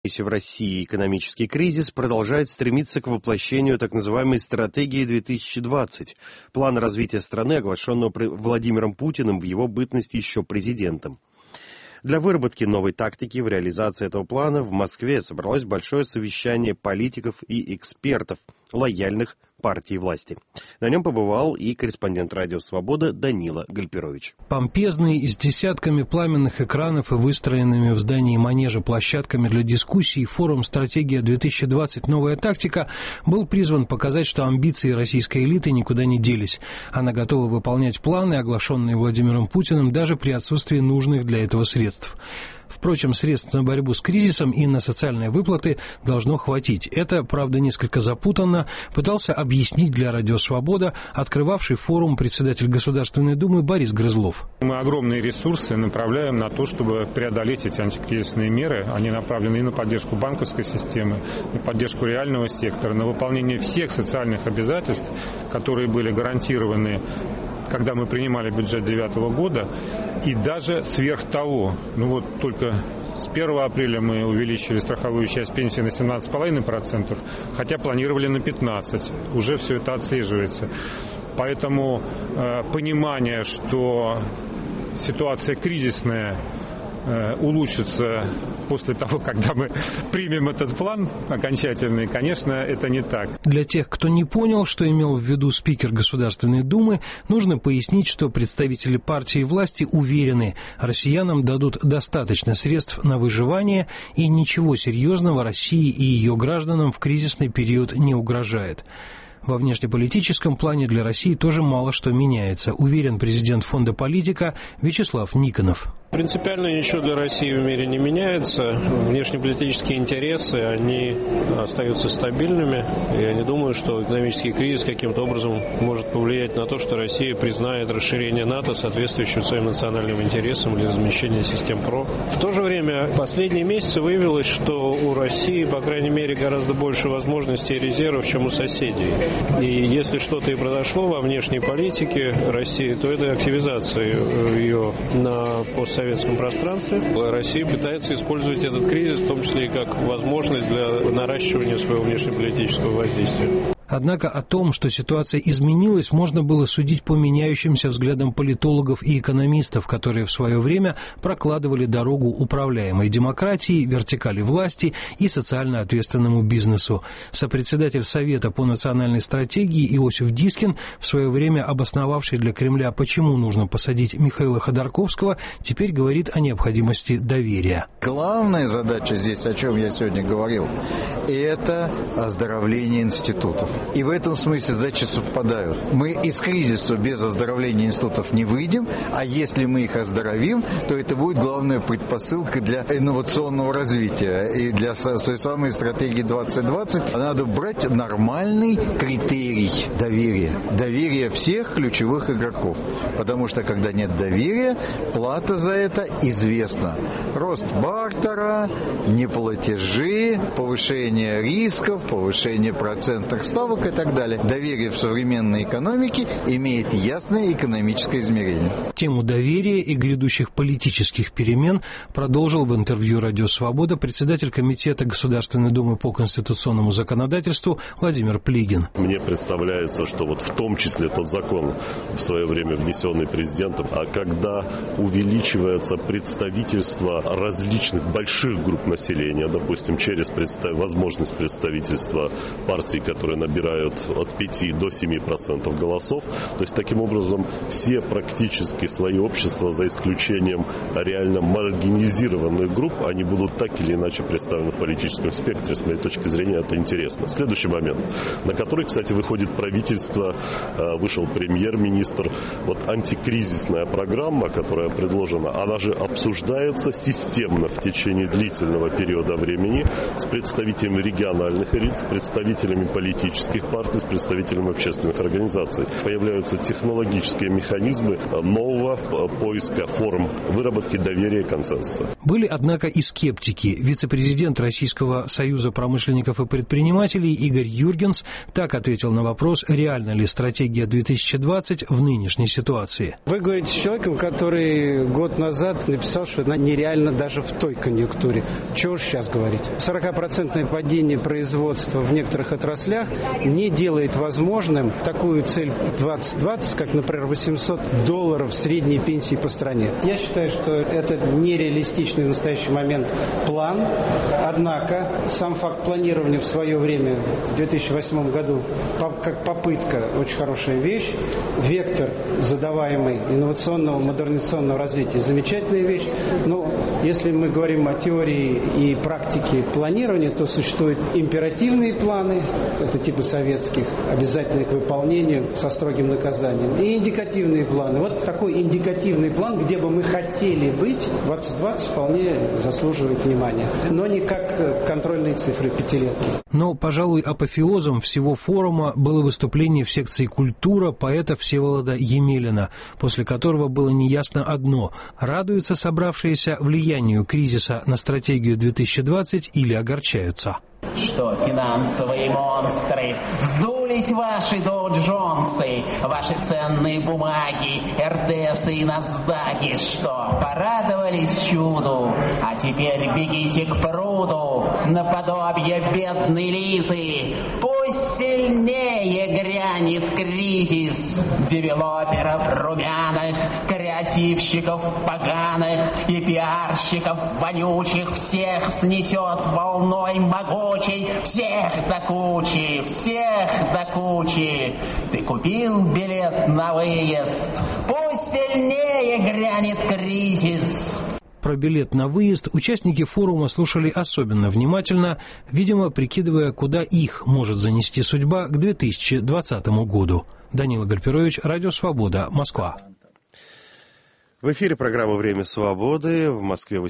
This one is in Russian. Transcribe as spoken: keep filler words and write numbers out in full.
В России экономический кризис продолжает стремиться к воплощению так называемой стратегии две тысячи двадцать, плана развития страны, оглашенного Владимиром Путиным в его бытность еще президентом. Для выработки новой тактики в реализации этого плана в Москве собралось большое совещание политиков и экспертов, лояльных партии власти. На нем побывал и корреспондент «Радио Свобода» Данила Гальперович. Помпезный, с десятками пламенных экранов и выстроенными в здании манежа площадками для дискуссий, форум «Стратегия две тысячи двадцать. Новая тактика» был призван показать, что амбиции российской элиты никуда не делись. Она готова выполнять планы, оглашенные Владимиром Путиным, даже при отсутствии нужных для этого средств. Впрочем, средств на борьбу с кризисом и на социальные выплаты должно хватить. Это, правда, несколько запутанно пытался объяснить для «Радио Свобода» открывавший форум председатель Государственной Думы Борис Грызлов. Мы огромные ресурсы направляем на то, чтобы преодолеть эти антикризисные меры. Они направлены и на поддержку банковской системы, на поддержку реального сектора, на выполнение всех социальных обязательств, которые были гарантированы, когда мы принимали бюджет две тысячи девятого года, и даже сверх того. Ну вот только с первого апреля мы увеличили страховую часть пенсии на семнадцать целых пять десятых процента, хотя планировали на пятнадцать процентов. Уже все это отслеживается. Поэтому э, понимание, что ситуация кризисная э, улучшится после того, когда мы примем этот план окончательный, конечно, это не так. Для тех, кто не понял, что имел в виду спикер Государственной Думы, нужно пояснить, что представители партии и власти уверены, россиянам дадут достаточно средств на выживание, и ничего серьезного России и ее гражданам в кризисный период не угрожает. Во внешнеполитическом плане для России тоже мало что меняется, уверен президент фонда «Политика» Вячеслав Никонов. Принципиально ничего для России в мире не меняется. Внешнеполитические интересы, они остаются стабильными. Я не думаю, что экономический кризис каким-то образом может повлиять на то, что Россия признает расширение НАТО, соответствующим своим национальным интересам или размещение систем ПРО. В то же время последние месяцы выявилось, что у России, по крайней мере, гораздо больше возможностей и резервов, чем у соседей. И если что-то и произошло во внешней политике России, то это активизация ее на постсоветском В советском пространстве. Россия пытается использовать этот кризис, в том числе и как возможность для наращивания своего внешнеполитического воздействия. Однако о том, что ситуация изменилась, можно было судить по меняющимся взглядам политологов и экономистов, которые в свое время прокладывали дорогу управляемой демократии, вертикали власти и социально ответственному бизнесу. Сопредседатель Совета по национальной стратегии Иосиф Дискин, в свое время обосновавший для Кремля, почему нужно посадить Михаила Ходорковского, теперь говорит о необходимости доверия. Главная задача здесь, о чем я сегодня говорил, это оздоровление институтов. И в этом смысле задачи совпадают. Мы из кризиса без оздоровления институтов не выйдем, а если мы их оздоровим, то это будет главная предпосылка для инновационного развития. И для той самой стратегии двадцать двадцать надо брать нормальный критерий доверия. Доверие всех ключевых игроков. Потому что когда нет доверия, плата за это известна. Рост бартера, неплатежи, повышение рисков, повышение процентных ставок и так далее. Доверие в современной экономике имеет ясное экономическое измерение. Тему доверия и грядущих политических перемен продолжил в интервью «Радио Свобода» председатель Комитета Государственной Думы по конституционному законодательству Владимир Плигин. Мне представляется, что вот в том числе тот закон, в свое время внесенный президентом, а когда увеличивается представительство различных больших групп населения, допустим, через представ... возможность представительства партий, которые набирают от пяти до семи процентов голосов. То есть, таким образом, все практически слои общества, за исключением реально маргинализированных групп, они будут так или иначе представлены в политическом спектре. С моей точки зрения, это интересно. Следующий момент, на который, кстати, выходит правительство, вышел премьер-министр. Вот антикризисная программа, которая предложена, она же обсуждается системно в течение длительного периода времени с представителями региональных элит, с представителями политических политических партий, с представителями общественных организаций. Появляются технологические механизмы нового поиска форм выработки доверия и консенсуса. Были, однако, и скептики. Вице-президент Российского союза промышленников и предпринимателей Игорь Юргенс так ответил на вопрос, реальна ли стратегия две тысячи двадцать в нынешней ситуации. Вы говорите с человеком, который год назад написал, что она нереальна даже в той конъюнктуре. Чего же сейчас говорить? сорокапроцентное падение производства в некоторых отраслях не делает возможным такую цель двадцать двадцать, как, например, восемьсот долларов средней пенсии по стране. Я считаю, что это нереалистичный в настоящий момент план. Однако сам факт планирования в свое время, в две тысячи восьмом году, как попытка, очень хорошая вещь. Вектор, задаваемый инновационного, модернизационного развития, замечательная вещь. Но если мы говорим о теории и практике планирования, то существуют императивные планы, это типа советских, обязательные к выполнению со строгим наказанием, и индикативные планы. Вот такой индикативный план, где бы мы хотели быть, двадцать двадцать вполне заслуживает внимания, но не как контрольные цифры пятилетки. Но, пожалуй, апофеозом всего форума было выступление в секции «Культура» поэта Всеволода Емелина, после которого было неясно одно – радуются собравшиеся влиянию кризиса на стратегию две тысячи двадцать или огорчаются. Что финансовые монстры, сдулись ваши доу-джонсы, ваши ценные бумаги, эр тэ эсы и насдаки, что порадовались чуду, а теперь бегите к пруду, наподобие бедной Лизы. Пусть сильнее грянет кризис девелоперов румяных, креативщиков поганых и пиарщиков вонючих, всех снесет волной могучей, всех до кучи, всех до кучи. Ты купил билет на выезд, пусть сильнее грянет кризис. Про билет на выезд участники форума слушали особенно внимательно, видимо, прикидывая, куда их может занести судьба к две тысячи двадцатому году. Данила Гальперович, Радио Свобода, Москва. В эфире программа «Время свободы». В Москве